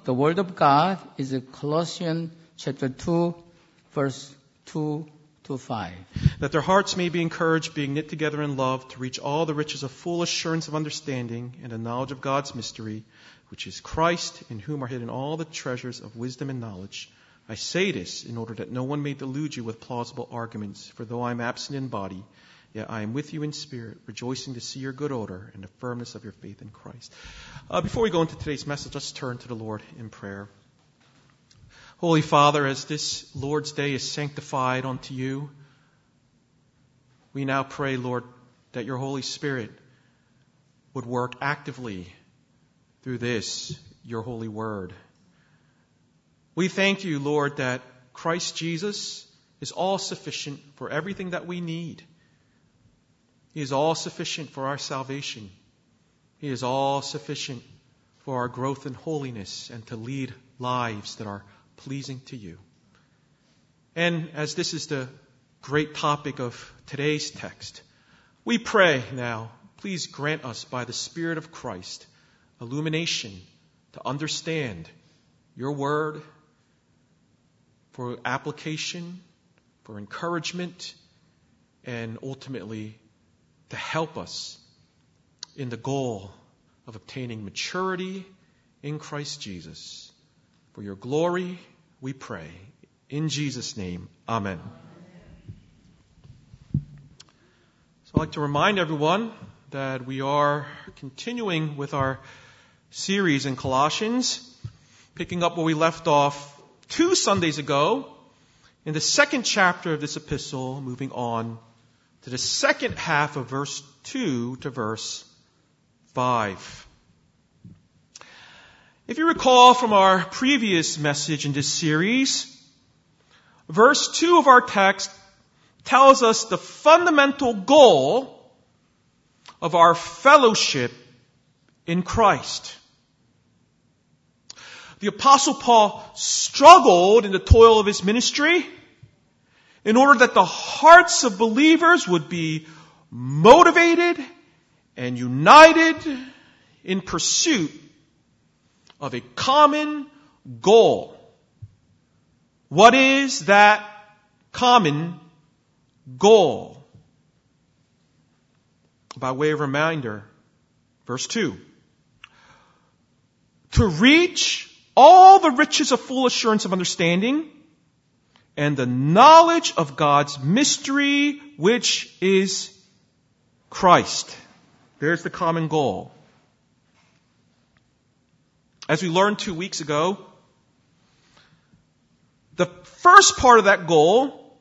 the Word of God is Colossians chapter 2, verse 2 to 5. That their hearts may be encouraged, being knit together in love, to reach all the riches of full assurance of understanding and a knowledge of God's mystery, which is Christ, in whom are hidden all the treasures of wisdom and knowledge. I say this in order that no one may delude you with plausible arguments, for though I am absent in body, yet I am with you in spirit, rejoicing to see your good order and the firmness of your faith in Christ. Before we go into today's message, let's turn to the Lord in prayer. Holy Father, as this Lord's Day is sanctified unto you, we now pray, Lord, that your Holy Spirit would work actively through this, your holy word. We thank you, Lord, that Christ Jesus is all sufficient for everything that we need. He is all sufficient for our salvation. He is all sufficient for our growth in holiness and to lead lives that are pleasing to you. And as this is the great topic of today's text, we pray now, please grant us by the Spirit of Christ illumination to understand your word, for application, for encouragement, and ultimately to help us in the goal of obtaining maturity in Christ Jesus. For your glory, we pray. In Jesus' name, amen. So I'd like to remind everyone that we are continuing with our series in Colossians, picking up where we left off 2 Sundays ago in the second chapter of this epistle, moving on to the second half of verse 2 to verse 5. If you recall from our previous message in this series, verse 2 of our text tells us the fundamental goal of our fellowship in Christ. The Apostle Paul struggled in the toil of his ministry in order that the hearts of believers would be motivated and united in pursuit of a common goal. What is that common goal? By way of reminder, verse 2. To reach all the riches of full assurance of understanding and the knowledge of God's mystery, which is Christ. There's the common goal. As we learned 2 weeks ago, the first part of that goal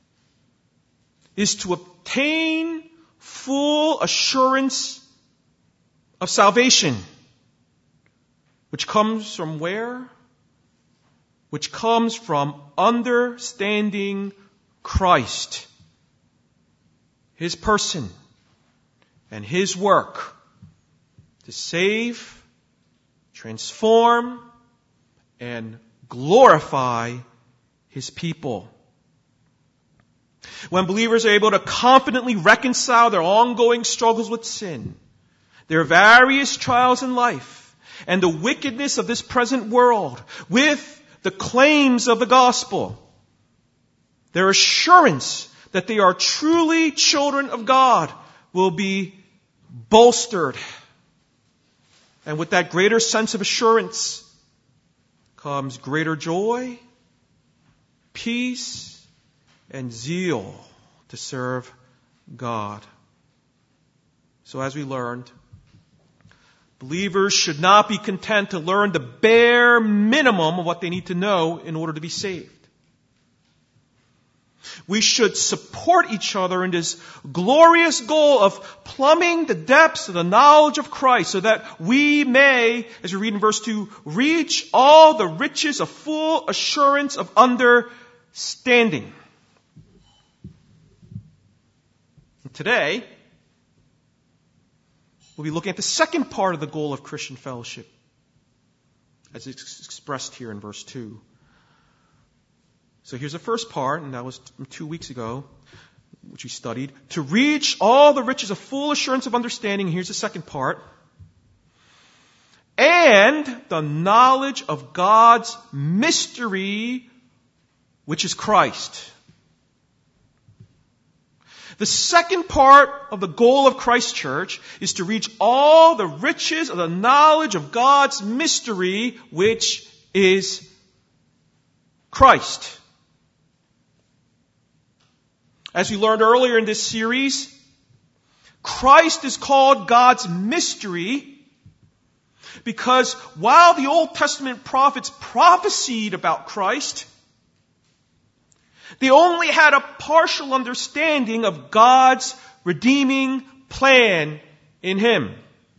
is to obtain full assurance of salvation. Which comes from where? Which comes from understanding Christ, His person, and His work to save, transform, and glorify His people. When believers are able to confidently reconcile their ongoing struggles with sin, their various trials in life, and the wickedness of this present world with the claims of the gospel, their assurance that they are truly children of God will be bolstered. And with that greater sense of assurance comes greater joy, peace, and zeal to serve God. So as we learned, believers should not be content to learn the bare minimum of what they need to know in order to be saved. We should support each other in this glorious goal of plumbing the depths of the knowledge of Christ so that we may, as we read in verse 2, reach all the riches of full assurance of understanding. And today, we'll be looking at the second part of the goal of Christian fellowship, as it's expressed here in verse 2. So here's the first part, and that was from 2 weeks ago, which we studied. To reach all the riches of full assurance of understanding, here's the second part. and the knowledge of God's mystery, which is Christ. The second part of the goal of Christ Church is to reach all the riches of the knowledge of God's mystery, which is Christ. As we learned earlier in this series, Christ is called God's mystery because while the Old Testament prophets prophesied about Christ, they only had a partial understanding of God's redeeming plan in Him.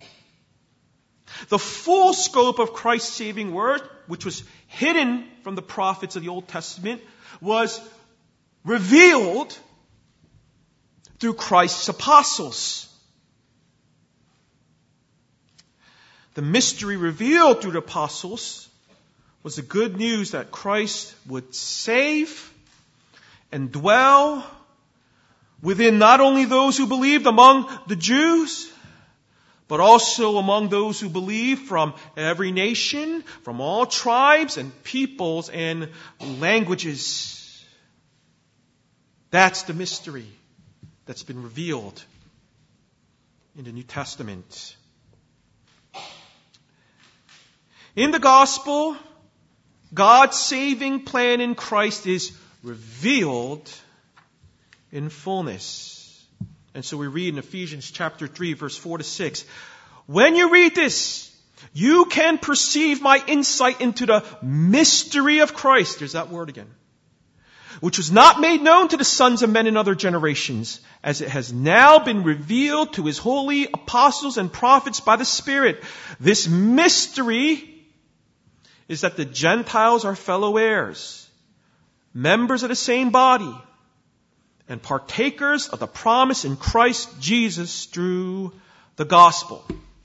The full scope of Christ's saving work, which was hidden from the prophets of the Old Testament, was revealed through Christ's apostles. The mystery revealed through the apostles was the good news that Christ would save and dwell within not only those who believed among the Jews, but also among those who believe from every nation, from all tribes and peoples and languages. That's the mystery that's been revealed in the New Testament. In the gospel, God's saving plan in Christ is revealed in fullness. And so we read in Ephesians chapter 3, verse 4 to 6, when you read this, you can perceive my insight into the mystery of Christ. There's that word again. Which was not made known to the sons of men in other generations, as it has now been revealed to His holy apostles and prophets by the Spirit. This mystery is that the Gentiles are fellow heirs, members of the same body, and partakers of the promise in Christ Jesus through the gospel.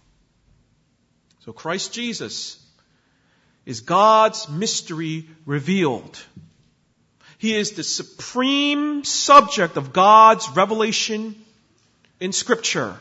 So Christ Jesus is God's mystery revealed. He is the supreme subject of God's revelation in Scripture.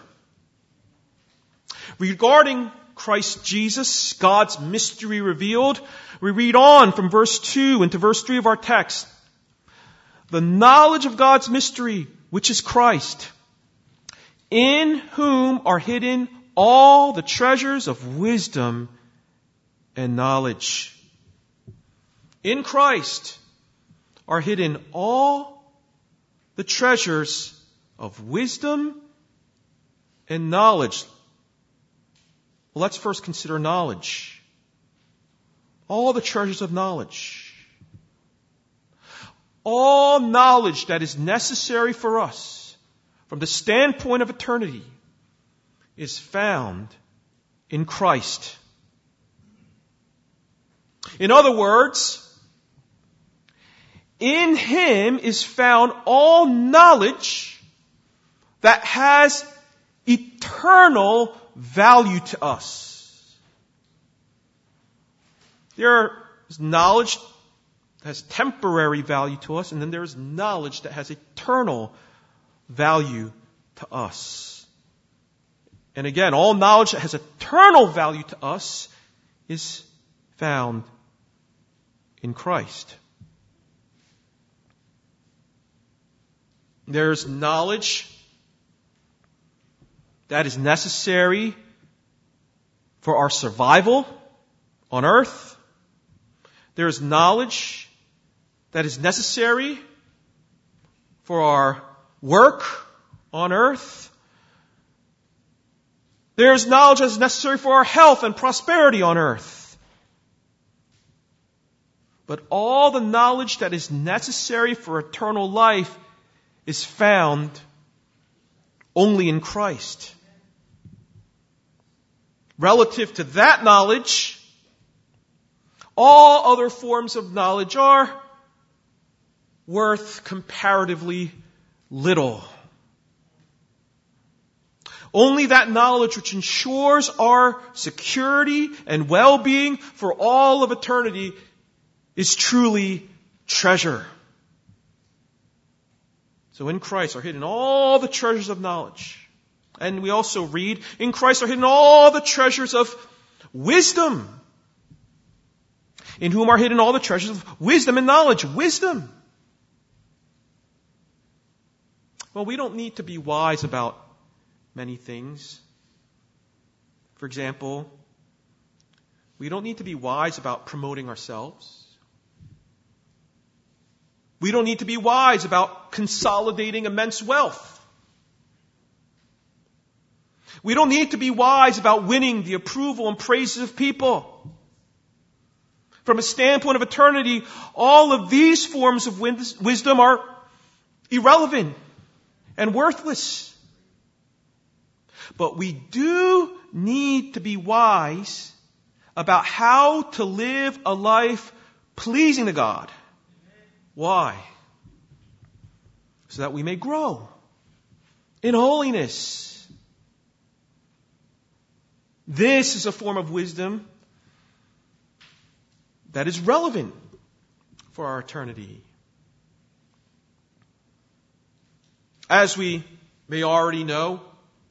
Regarding Christ Jesus, God's mystery revealed, we read on from verse 2 into verse 3 of our text. The knowledge of God's mystery, which is Christ, in whom are hidden all the treasures of wisdom and knowledge. In Christ are hidden all the treasures of wisdom and knowledge. Well, let's first consider knowledge. All the treasures of knowledge. All knowledge that is necessary for us from the standpoint of eternity is found in Christ. In other words, in Him is found all knowledge that has eternal value to us. There is knowledge that has temporary value to us, and then there is knowledge that has eternal value to us. And again, all knowledge that has eternal value to us is found in Christ. There's knowledge that is necessary for our survival on earth. There is knowledge that is necessary for our work on earth. There is knowledge that is necessary for our health and prosperity on earth. But all the knowledge that is necessary for eternal life is found only in Christ. Relative to that knowledge, all other forms of knowledge are worth comparatively little. Only that knowledge which ensures our security and well-being for all of eternity is truly treasure. So in Christ are hidden all the treasures of knowledge. And we also read, in Christ are hidden all the treasures of Wisdom. In whom are hidden all the treasures of wisdom and knowledge. Wisdom. Well, we don't need to be wise about many things. For example, we don't need to be wise about promoting ourselves. We don't need to be wise about consolidating immense wealth. We don't need to be wise about winning the approval and praises of people. From a standpoint of eternity, all of these forms of wisdom are irrelevant and worthless. But we do need to be wise about how to live a life pleasing to God. Why? So that we may grow in holiness. This is a form of wisdom that is relevant for our eternity. As we may already know,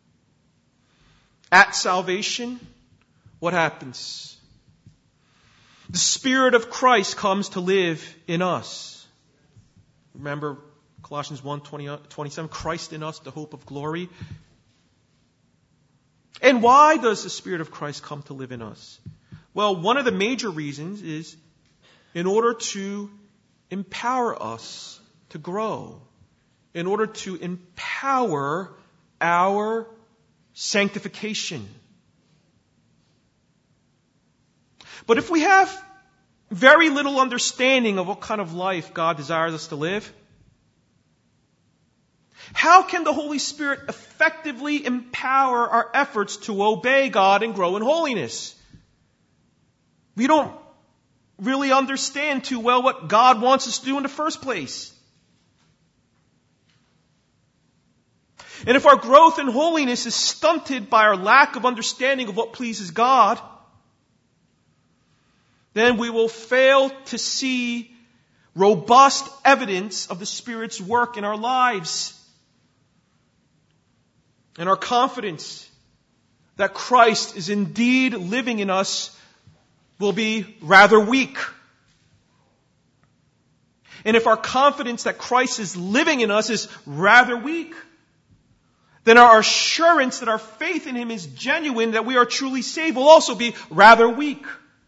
at salvation, what happens? The Spirit of Christ comes to live in us. Remember Colossians 1:27, Christ in us, the hope of glory. And why does the Spirit of Christ come to live in us? Well, one of the major reasons is in order to empower us to grow, in order to empower our sanctification. But if we have very little understanding of what kind of life God desires us to live, how can the Holy Spirit effectively empower our efforts to obey God and grow in holiness? We don't really understand too well what God wants us to do in the first place. And if our growth in holiness is stunted by our lack of understanding of what pleases God, then we will fail to see robust evidence of the Spirit's work in our lives. And our confidence that Christ is indeed living in us will be rather weak. And if our confidence that Christ is living in us is rather weak, then our assurance that our faith in Him is genuine, that we are truly saved, will also be rather weak.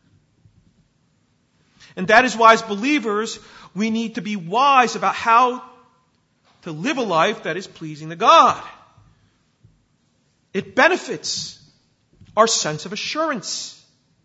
And that is why, as believers, we need to be wise about how to live a life that is pleasing to God. It benefits our sense of assurance.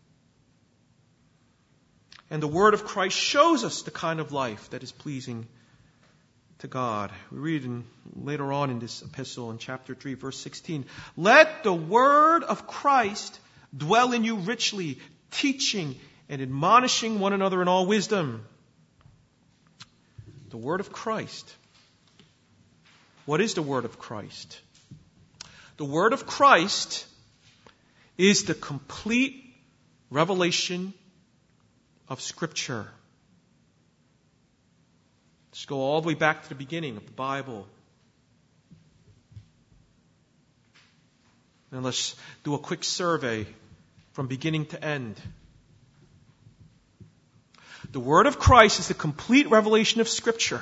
And the Word of Christ shows us the kind of life that is pleasing to God. We read later on in this epistle in chapter 3, verse 16, "Let the word of Christ dwell in you richly, teaching and admonishing one another in all wisdom." The word of Christ. What is the word of Christ? The word of Christ is the complete revelation of Scripture. Let's go all the way back to the beginning of the Bible. And let's do a quick survey from beginning to end. The Word of Christ is the complete revelation of Scripture.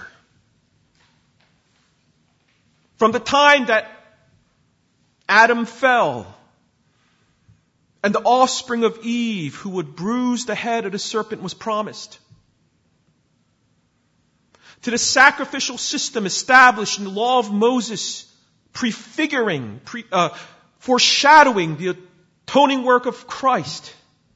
From the time that Adam fell, and the offspring of Eve who would bruise the head of the serpent was promised, to the sacrificial system established in the law of Moses, foreshadowing the atoning work of Christ,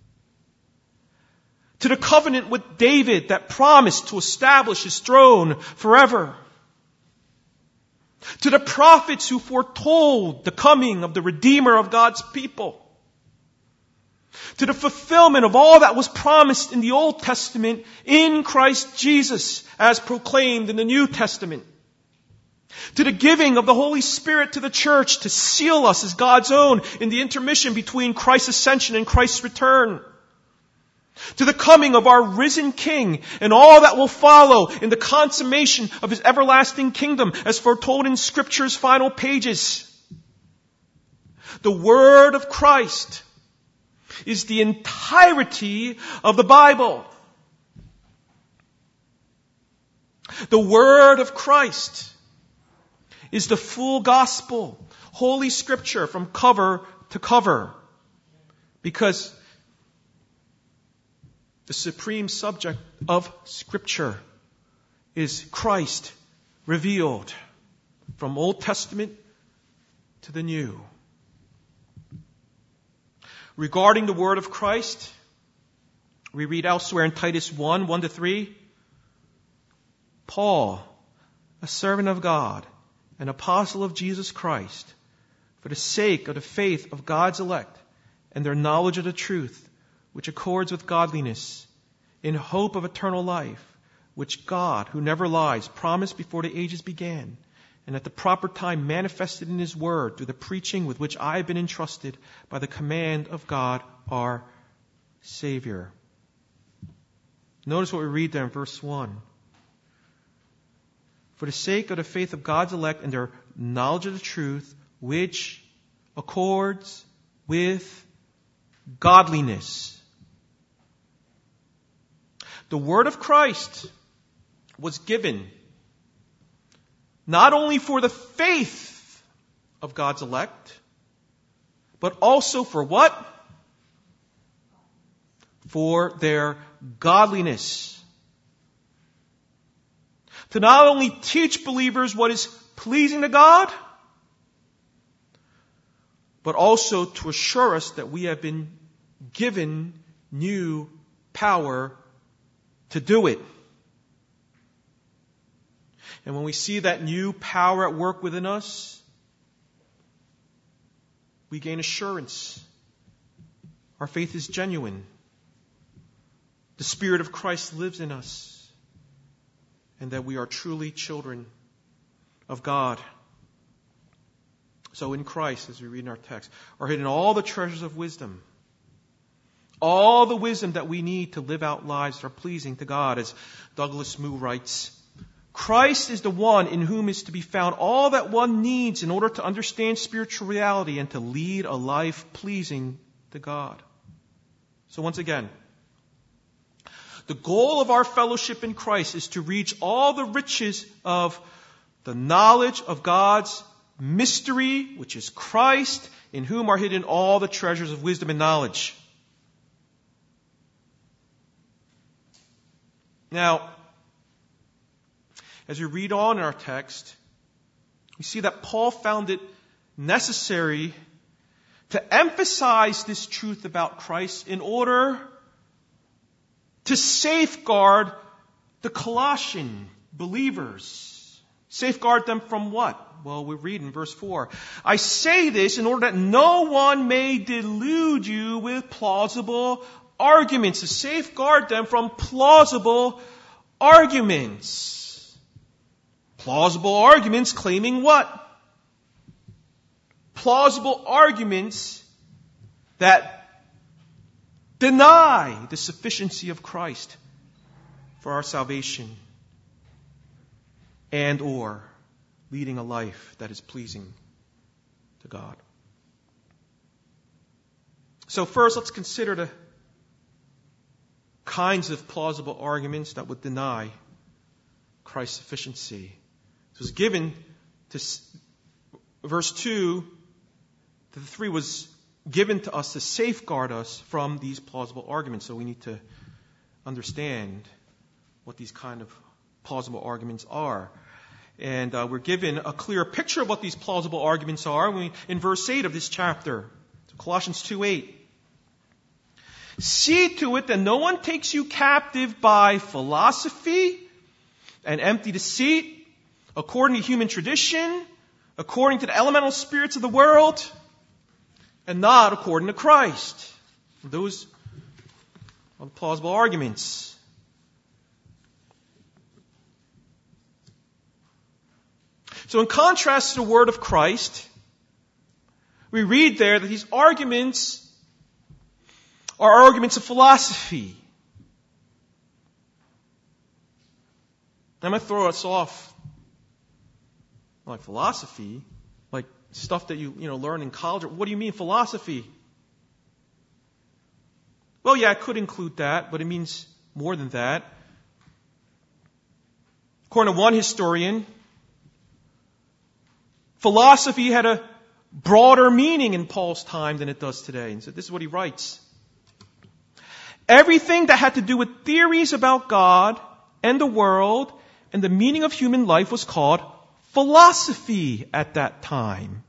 to the covenant with David that promised to establish his throne forever, to the prophets who foretold the coming of the Redeemer of God's people, to the fulfillment of all that was promised in the Old Testament in Christ Jesus as proclaimed in the New Testament, to the giving of the Holy Spirit to the church to seal us as God's own in the intermission between Christ's ascension and Christ's return, to the coming of our risen King and all that will follow in the consummation of His everlasting kingdom as foretold in Scripture's final pages. The Word of Christ is the entirety of the Bible. The Word of Christ is the full gospel, Holy Scripture from cover to cover. Because the supreme subject of Scripture is Christ revealed from Old Testament to the New. Regarding the Word of Christ, we read elsewhere in Titus 1, 1-3, Paul, a servant of God, an apostle of Jesus Christ, for the sake of the faith of God's elect and their knowledge of the truth, which accords with godliness, in hope of eternal life, which God, who never lies, promised before the ages began, and at the proper time manifested in His Word through the preaching with which I have been entrusted by the command of God our Savior. Notice what we read there in verse 1. For the sake of the faith of God's elect and their knowledge of the truth, which accords with godliness. The Word of Christ was given not only for the faith of God's elect, but also for what? For their godliness. To not only teach believers what is pleasing to God, but also to assure us that we have been given new power to do it. And when we see that new power at work within us, we gain assurance. Our faith is genuine. The Spirit of Christ lives in us. And that we are truly children of God. So in Christ, as we read in our text, are hidden all the treasures of wisdom. All the wisdom that we need to live out lives that are pleasing to God. As Douglas Moo writes, Christ is the one in whom is to be found all that one needs in order to understand spiritual reality and to lead a life pleasing to God. So once again, the goal of our fellowship in Christ is to reach all the riches of the knowledge of God's mystery, which is Christ, in whom are hidden all the treasures of wisdom and knowledge. Now, as we read on in our text, we see that Paul found it necessary to emphasize this truth about Christ in order to safeguard the Colossian believers. Safeguard them from what? Well, we read in verse 4. I say this in order that no one may delude you with plausible arguments. To safeguard them from plausible arguments. Plausible arguments claiming what? Plausible arguments that deny the sufficiency of Christ for our salvation and or leading a life that is pleasing to God. So first, let's consider the kinds of plausible arguments that would deny Christ's sufficiency. It was given to verse 2 to 3 was given to us to safeguard us from these plausible arguments. So we need to understand what these kind of plausible arguments are. And we're given a clear picture of what these plausible arguments are in verse 8 of this chapter. So Colossians 2:8. See to it that no one takes you captive by philosophy and empty deceit, according to human tradition, according to the elemental spirits of the world, and not according to Christ. Those are the plausible arguments. So in contrast to the word of Christ, we read there that these arguments are arguments of philosophy. I'm going to throw us off. Like philosophy? Like stuff that you learn in college? What do you mean philosophy? Well, yeah, it could include that, but it means more than that. According to one historian, philosophy had a broader meaning in Paul's time than it does today. And so this is what he writes. Everything that had to do with theories about God and the world and the meaning of human life was called philosophy at that time.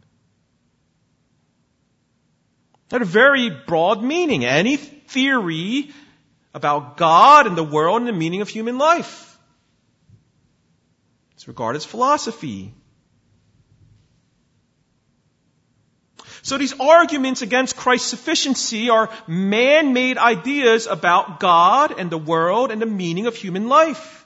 It had a very broad meaning. Any theory about God and the world and the meaning of human life. It's regarded as philosophy. So these arguments against Christ's sufficiency are man-made ideas about God and the world and the meaning of human life.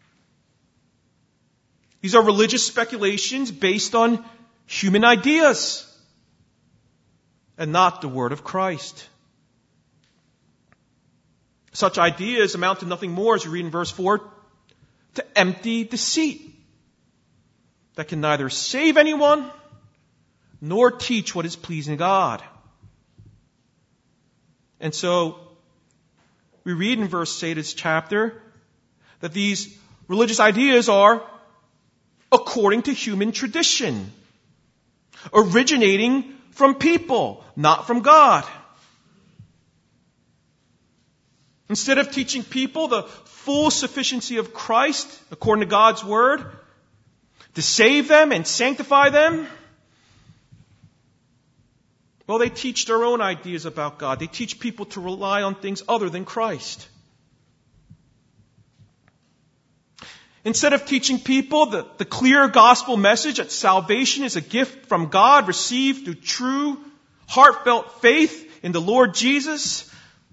These are religious speculations based on human ideas and not the word of Christ. Such ideas amount to nothing more, as you read in verse 4, to empty deceit that can neither save anyone nor teach what is pleasing to God. And so, we read in verse 8 of this chapter that these religious ideas are according to human tradition, originating from people, not from God. Instead of teaching people the full sufficiency of Christ, according to God's word, to save them and sanctify them, well, they teach their own ideas about God. They teach people to rely on things other than Christ. Instead of teaching people the clear gospel message that salvation is a gift from God received through true, heartfelt faith in the Lord Jesus,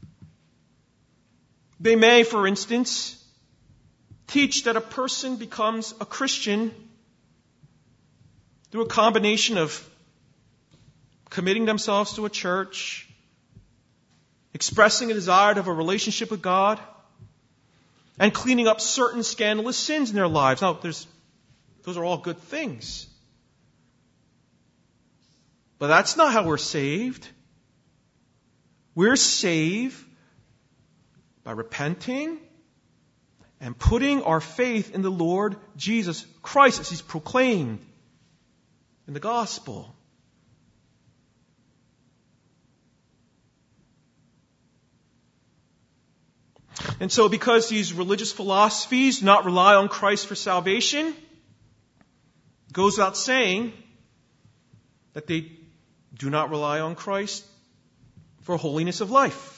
they may, for instance, teach that a person becomes a Christian through a combination of committing themselves to a church, expressing a desire to have a relationship with God, and cleaning up certain scandalous sins in their lives. Now, those are all good things. But that's not how we're saved. We're saved by repenting and putting our faith in the Lord Jesus Christ as He's proclaimed in the gospel. And so because these religious philosophies do not rely on Christ for salvation, it goes without saying that they do not rely on Christ for holiness of life.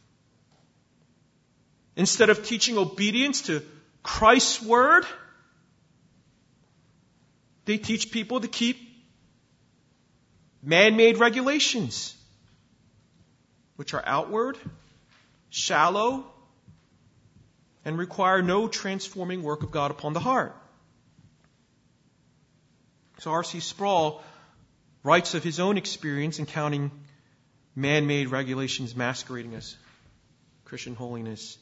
Instead of teaching obedience to Christ's word, they teach people to keep man-made regulations, which are outward, shallow, and require no transforming work of God upon the heart. So R.C. Sproul writes of his own experience encountering man-made regulations masquerading as Christian holiness.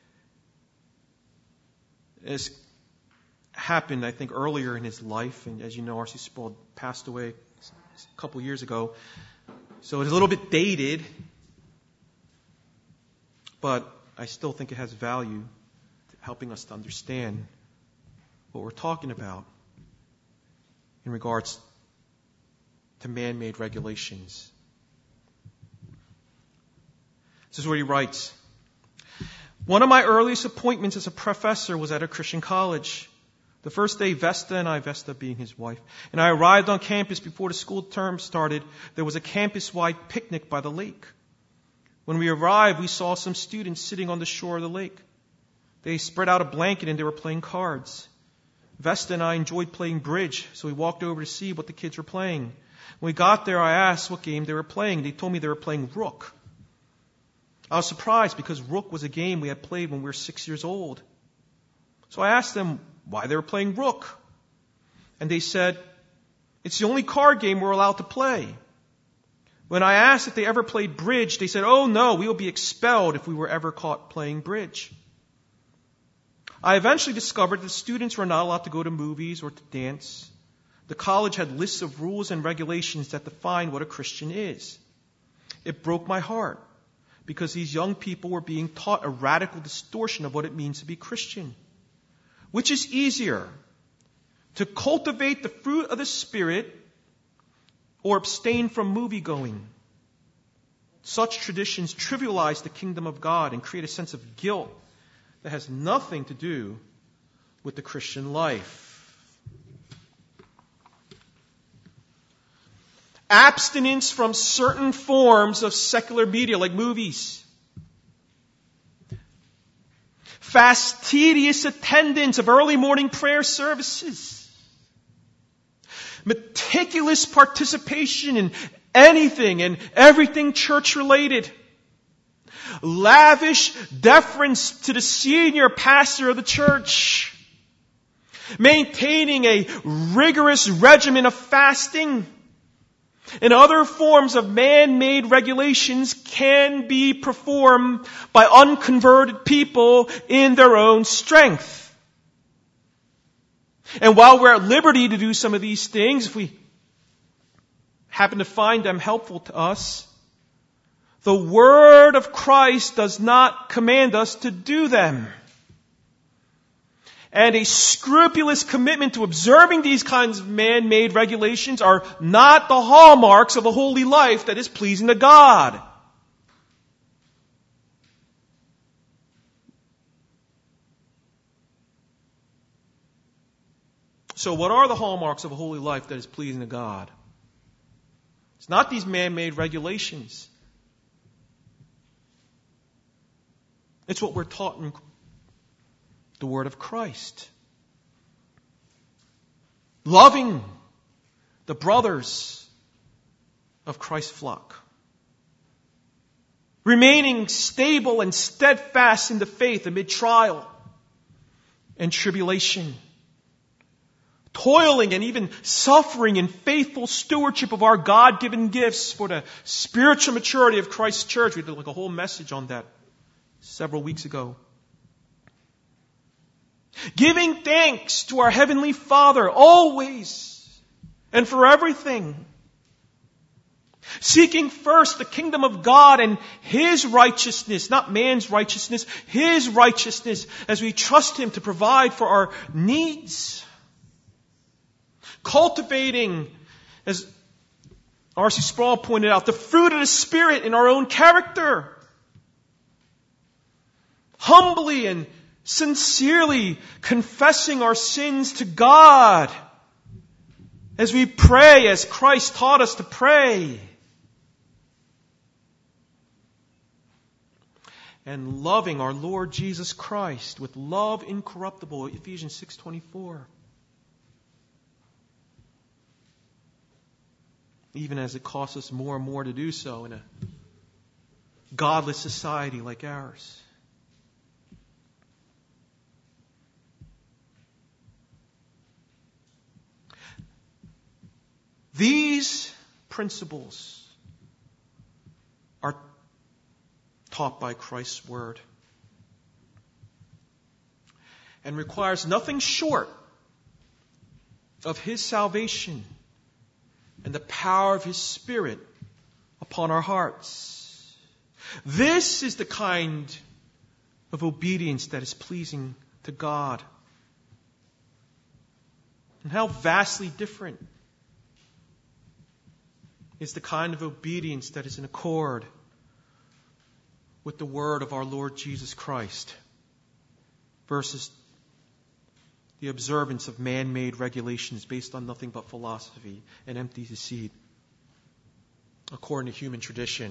This happened, I think, earlier in his life, and as you know, R.C. Sproul passed away a couple years ago. So it's a little bit dated, but I still think it has value, helping us to understand what we're talking about in regards to man-made regulations. This is what he writes. One of my earliest appointments as a professor was at a Christian college. The first day, Vesta being his wife, and I arrived on campus before the school term started. There was a campus-wide picnic by the lake. When we arrived, we saw some students sitting on the shore of the lake. They spread out a blanket and they were playing cards. Vesta and I enjoyed playing bridge, so we walked over to see what the kids were playing. When we got there, I asked what game they were playing. They told me they were playing Rook. I was surprised because Rook was a game we had played when we were 6 years old. So I asked them why they were playing Rook. And they said, it's the only card game we're allowed to play. When I asked if they ever played bridge, they said, oh no, we will be expelled if we were ever caught playing bridge. I eventually discovered that students were not allowed to go to movies or to dance. The college had lists of rules and regulations that define what a Christian is. It broke my heart because these young people were being taught a radical distortion of what it means to be Christian. Which is easier, to cultivate the fruit of the Spirit or abstain from movie going? Such traditions trivialize the kingdom of God and create a sense of guilt that has nothing to do with the Christian life. Abstinence from certain forms of secular media like movies. Fastidious attendance of early morning prayer services. Meticulous participation in anything and everything church related. Lavish deference to the senior pastor of the church. Maintaining a rigorous regimen of fasting and other forms of man-made regulations can be performed by unconverted people in their own strength. And while we're at liberty to do some of these things, if we happen to find them helpful to us, the Word of Christ does not command us to do them. And a scrupulous commitment to observing these kinds of man-made regulations are not the hallmarks of a holy life that is pleasing to God. So what are the hallmarks of a holy life that is pleasing to God? It's not these man-made regulations. It's what we're taught in the Word of Christ. Loving the brothers of Christ's flock. Remaining stable and steadfast in the faith amid trial and tribulation. Toiling and even suffering in faithful stewardship of our God-given gifts for the spiritual maturity of Christ's church. We did like a whole message on that several weeks ago. Giving thanks to our Heavenly Father always and for everything. Seeking first the kingdom of God and His righteousness, not man's righteousness, His righteousness as we trust Him to provide for our needs. Cultivating, as R.C. Sproul pointed out, the fruit of the Spirit in our own character. Humbly and sincerely confessing our sins to God as we pray as Christ taught us to pray. And loving our Lord Jesus Christ with love incorruptible, Ephesians 6:24. Even as it costs us more and more to do so in a godless society like ours. These principles are taught by Christ's Word and requires nothing short of His salvation and the power of His Spirit upon our hearts. This is the kind of obedience that is pleasing to God. And how vastly different is the kind of obedience that is in accord with the word of our Lord Jesus Christ versus the observance of man-made regulations based on nothing but philosophy and empty deceit, according to human tradition.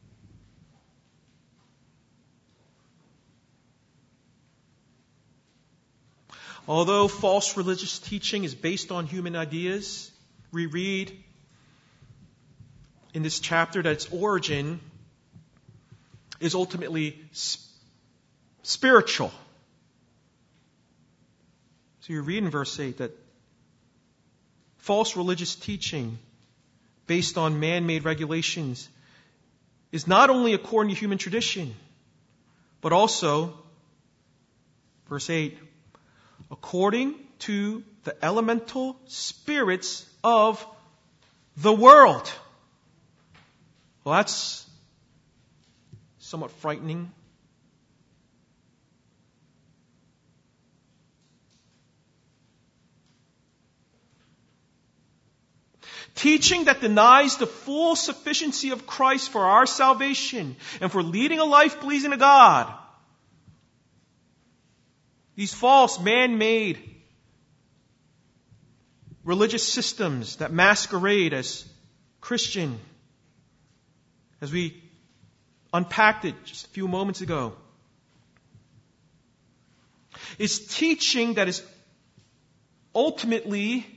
Although false religious teaching is based on human ideas, we read in this chapter that its origin is ultimately spiritual. So you read in verse 8 that false religious teaching based on man-made regulations is not only according to human tradition, but also, verse 8, according to the elemental spirits of the world. Well, that's somewhat frightening. Teaching that denies the full sufficiency of Christ for our salvation and for leading a life pleasing to God. These false, man-made religious systems that masquerade as Christian, as we unpacked it just a few moments ago, is teaching that is ultimately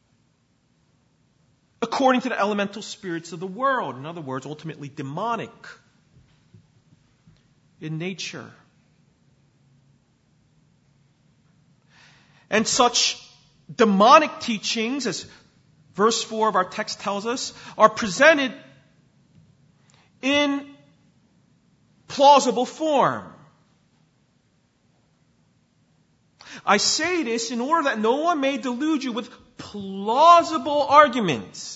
according to the elemental spirits of the world. In other words, ultimately demonic in nature. And such demonic teachings, as verse 4 of our text tells us, are presented in plausible form. I say this in order that no one may delude you with plausible arguments.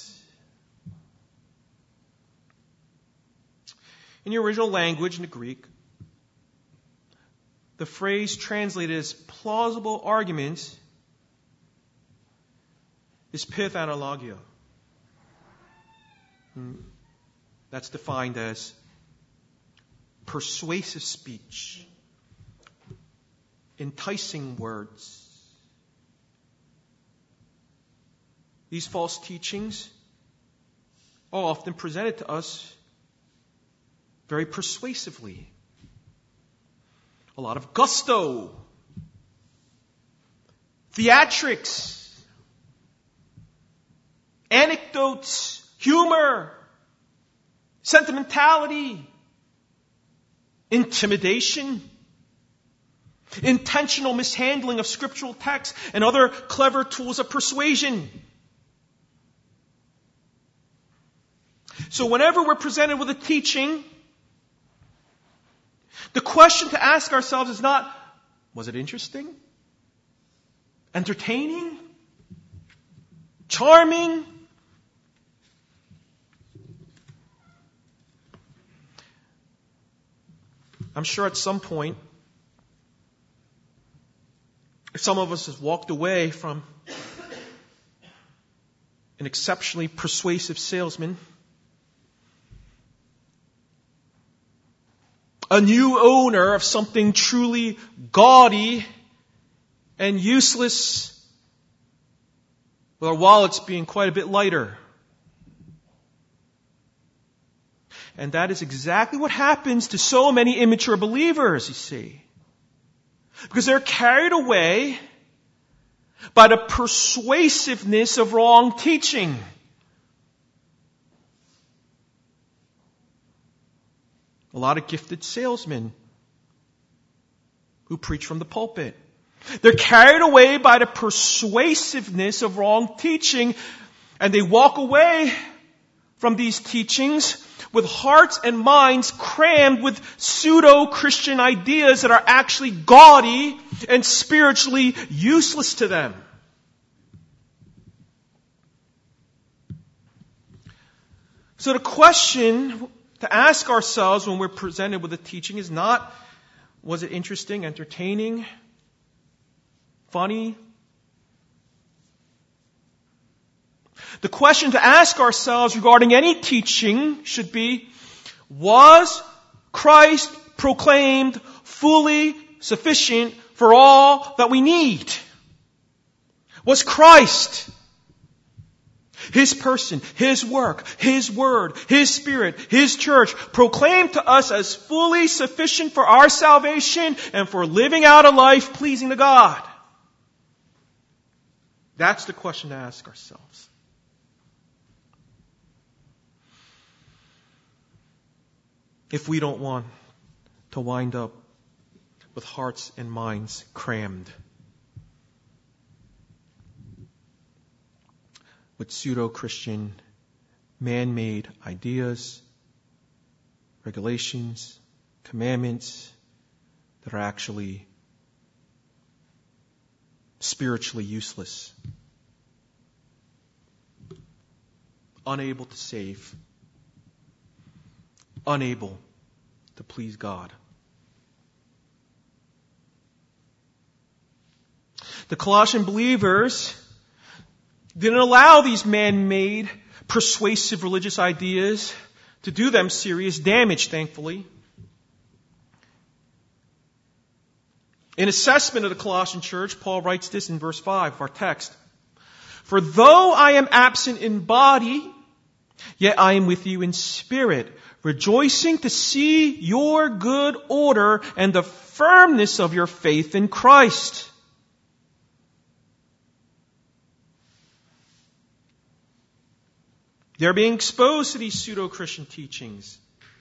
In the original language, in the Greek, the phrase translated as plausible arguments is pithanalogia. That's defined as persuasive speech, enticing words. These false teachings are often presented to us very persuasively. A lot of gusto, theatrics, anecdotes, humor, sentimentality, intimidation, intentional mishandling of scriptural texts, and other clever tools of persuasion. So whenever we're presented with a teaching, the question to ask ourselves is not, was it interesting? Entertaining? Charming? I'm sure at some point, some of us have walked away from an exceptionally persuasive salesman, a new owner of something truly gaudy and useless, with our wallets being quite a bit lighter. And that is exactly what happens to so many immature believers, you see. Because they're carried away by the persuasiveness of wrong teaching. A lot of gifted salesmen who preach from the pulpit. They're carried away by the persuasiveness of wrong teaching, and they walk away from these teachings with hearts and minds crammed with pseudo-Christian ideas that are actually gaudy and spiritually useless to them. So the question to ask ourselves when we're presented with a teaching is not, was it interesting, entertaining, funny? The question to ask ourselves regarding any teaching should be, was Christ proclaimed fully sufficient for all that we need? Was Christ, His person, His work, His word, His Spirit, His church proclaimed to us as fully sufficient for our salvation and for living out a life pleasing to God? That's the question to ask ourselves. If we don't want to wind up with hearts and minds crammed with pseudo-Christian, man-made ideas, regulations, commandments that are actually spiritually useless, unable to save, unable to please God. The Colossian believers didn't allow these man-made, persuasive religious ideas to do them serious damage, thankfully. In assessment of the Colossian church, Paul writes this in verse 5 of our text. For though I am absent in body, yet I am with you in spirit, rejoicing to see your good order and the firmness of your faith in Christ. They're being exposed to these pseudo-Christian teachings.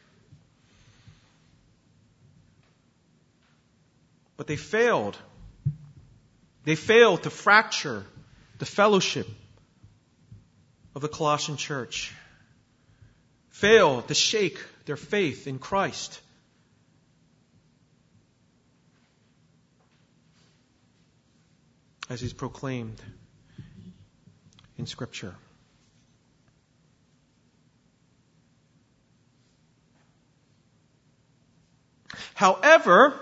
But they failed. They failed to fracture the fellowship of the Colossian church. Failed to shake their faith in Christ. As is proclaimed in Scripture. However,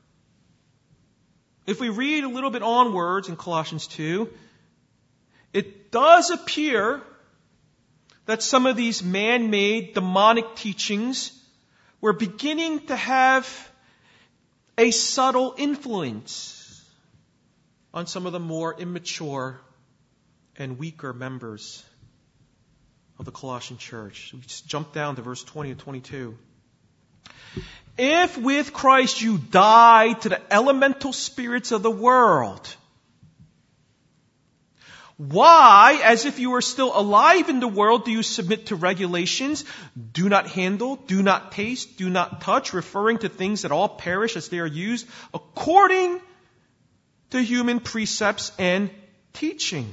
if we read a little bit onwards in Colossians 2, it does appear that some of these man-made demonic teachings were beginning to have a subtle influence on some of the more immature and weaker members of the Colossian church. We just jump down to verse 20 and 22. If with Christ you died to the elemental spirits of the world, why, as if you were still alive in the world, do you submit to regulations? Do not handle, do not taste, do not touch, referring to things that all perish as they are used according to human precepts and teachings.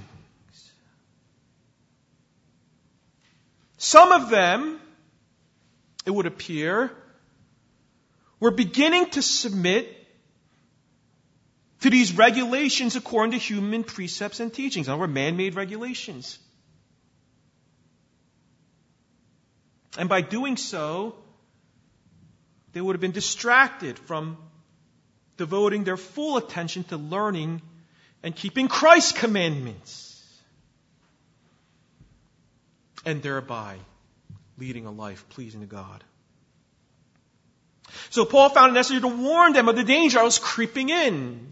Some of them, it would appear, were beginning to submit to these regulations according to human precepts and teachings. Now, were man-made regulations. And by doing so, they would have been distracted from devoting their full attention to learning and keeping Christ's commandments. And thereby leading a life pleasing to God. So Paul found it necessary to warn them of the danger that was creeping in.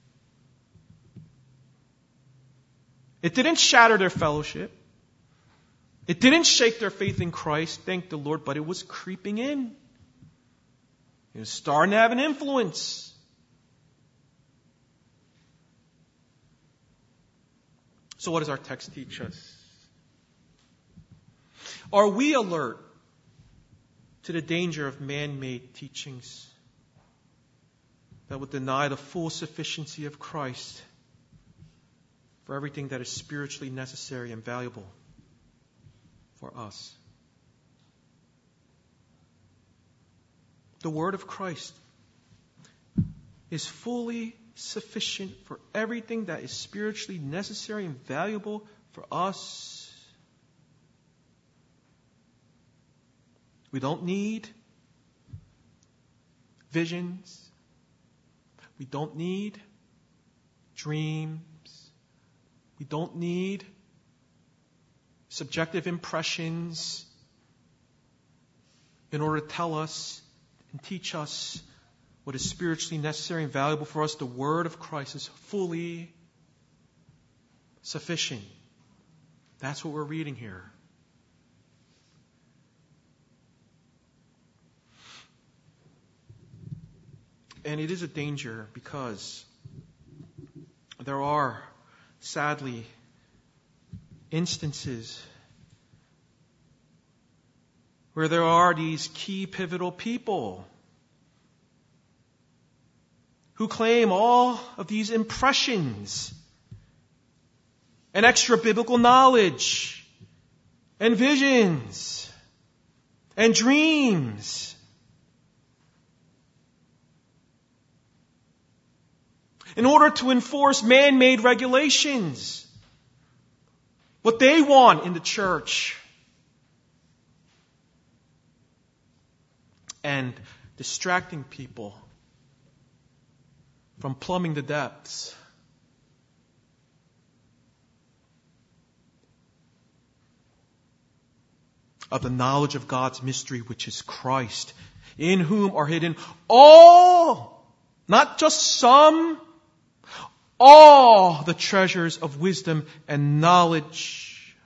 It didn't shatter their fellowship. It didn't shake their faith in Christ, thank the Lord, but it was creeping in. It was starting to have an influence. So what does our text teach us? Are we alert to the danger of man-made teachings that would deny the full sufficiency of Christ for everything that is spiritually necessary and valuable for us? The Word of Christ is fully sufficient for everything that is spiritually necessary and valuable for us. We don't need visions. We don't need dreams. We don't need subjective impressions in order to tell us and teach us what is spiritually necessary and valuable for us. The Word of Christ is fully sufficient. That's what we're reading here. And it is a danger because there are, sadly, instances where there are these key pivotal people who claim all of these impressions and extra biblical knowledge and visions and dreams. In order to enforce man-made regulations. What they want in the church. And distracting people from plumbing the depths of the knowledge of God's mystery, which is Christ, in whom are hidden all, not just some, all the treasures of wisdom and knowledge.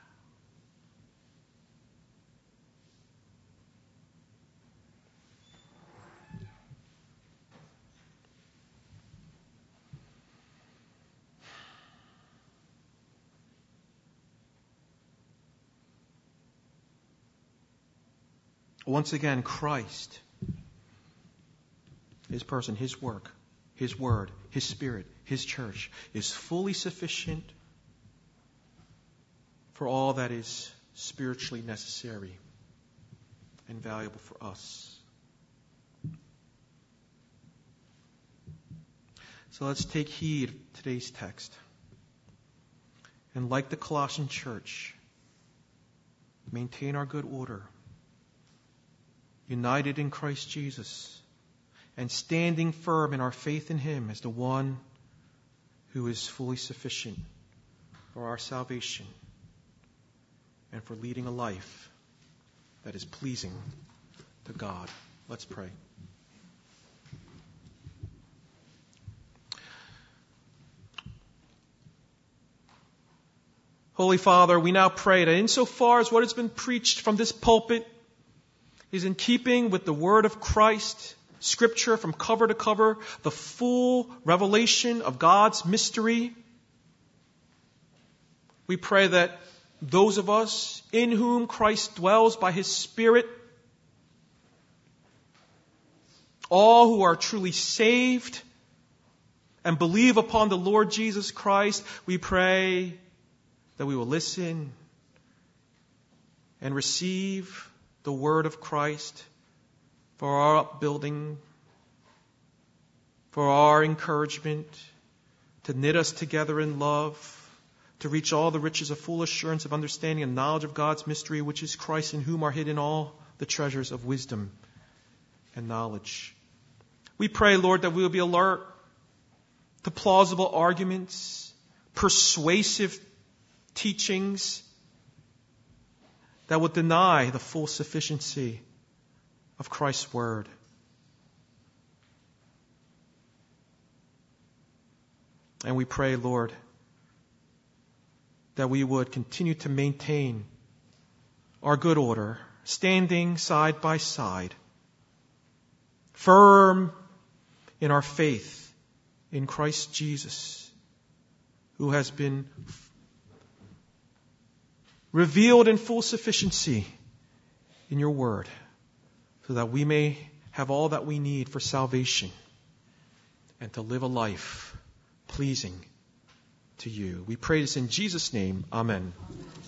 Once again, Christ, His person, His work, His word, His Spirit, His church is fully sufficient for all that is spiritually necessary and valuable for us. So let's take heed of today's text. And like the Colossian church, maintain our good order, united in Christ Jesus, and standing firm in our faith in Him as the one who is fully sufficient for our salvation and for leading a life that is pleasing to God. Let's pray. Holy Father, we now pray that insofar as what has been preached from this pulpit is in keeping with the word of Christ, Scripture from cover to cover, the full revelation of God's mystery, we pray that those of us in whom Christ dwells by His Spirit, all who are truly saved and believe upon the Lord Jesus Christ, we pray that we will listen and receive the word of Christ for our upbuilding, for our encouragement, to knit us together in love, to reach all the riches of full assurance of understanding and knowledge of God's mystery, which is Christ, in whom are hidden all the treasures of wisdom and knowledge. We pray, Lord, that we will be alert to plausible arguments, persuasive teachings that would deny the full sufficiency of Christ's word. And we pray, Lord, that we would continue to maintain our good order, standing side by side, firm in our faith in Christ Jesus, who has been revealed in full sufficiency in your word, so that we may have all that we need for salvation and to live a life pleasing to you. We pray this in Jesus' name. Amen.